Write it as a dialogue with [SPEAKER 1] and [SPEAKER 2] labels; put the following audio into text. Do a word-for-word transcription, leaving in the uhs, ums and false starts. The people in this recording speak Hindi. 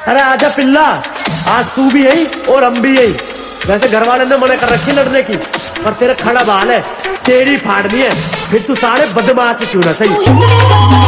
[SPEAKER 1] अरे आजा पिल्ला, आज तू भी यही और हम भी यही। वैसे घर वाले ने मना कर रखी लड़ने की, पर तेरा खड़ा बाल है, तेरी फाड़नी है, फिर तू सारे बदमाश क्यों ना सही।